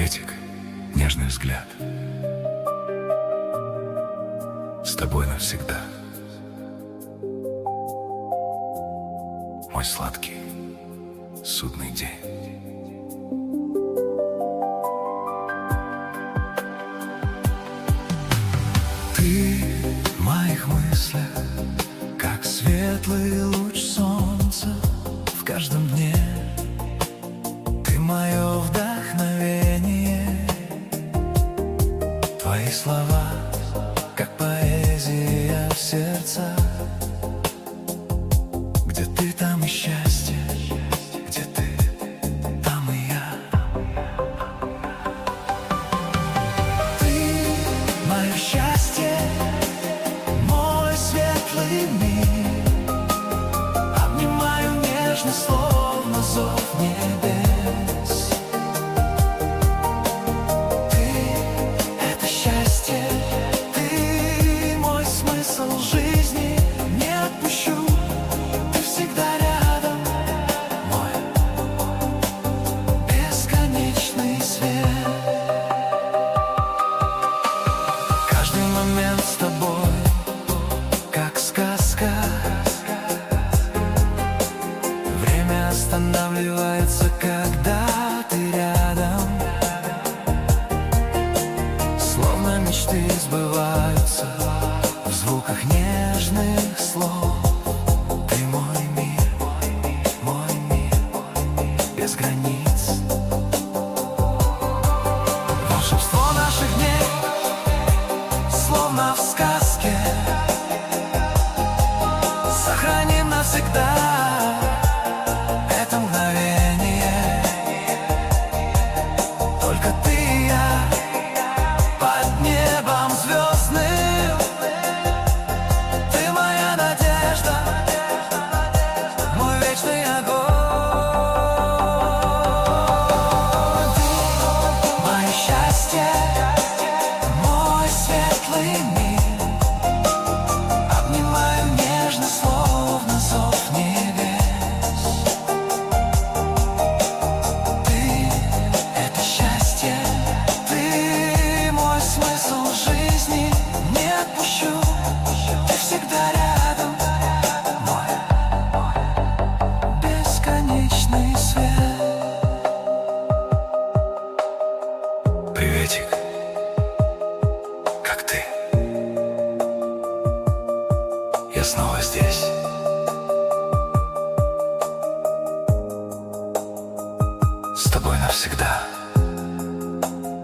Приветик, нежный взгляд. С тобой навсегда. Мой сладкий судный день. Ты в моих мыслях, как светлый луч солнца в каждом дне. Ты мое вдохновение, твои слова, как поэзия в сердцах. Где ты, там и счастье, где ты, там и я. Ты мое счастье, мой светлый мир. Обнимаю нежно, словно зов небес. Ты — это счастье, ты мой смысл жизни. Не отпущу, ты всегда рядом, мой бесконечный свет. Каждый момент с тобой, как сказка. Время останавливается, когда ты рядом. Словно мечты сбываются в звуках нежных слов. Ты мой мир, без границ. Волшебство наших дней, словно в сказке. Сохраним навсегда это мгновение. Только ты и я под небом звездным. Ты моя надежда, мой вечный огонь. Ты мое счастье, мой светлый мир. Обнимаю нежно, словно зов небес. Ты — это счастье, ты мой смысл жизни. Не отпущу, ты всегда рядом, мой бесконечный свет. Приветик, как ты? Я снова здесь. С тобой навсегда.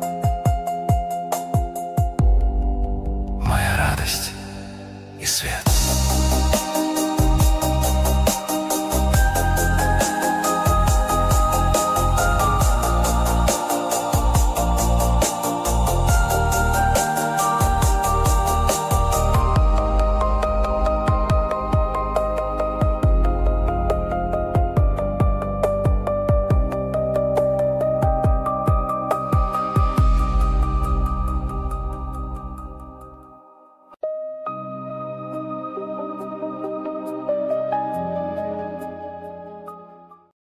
Моя радость и свет.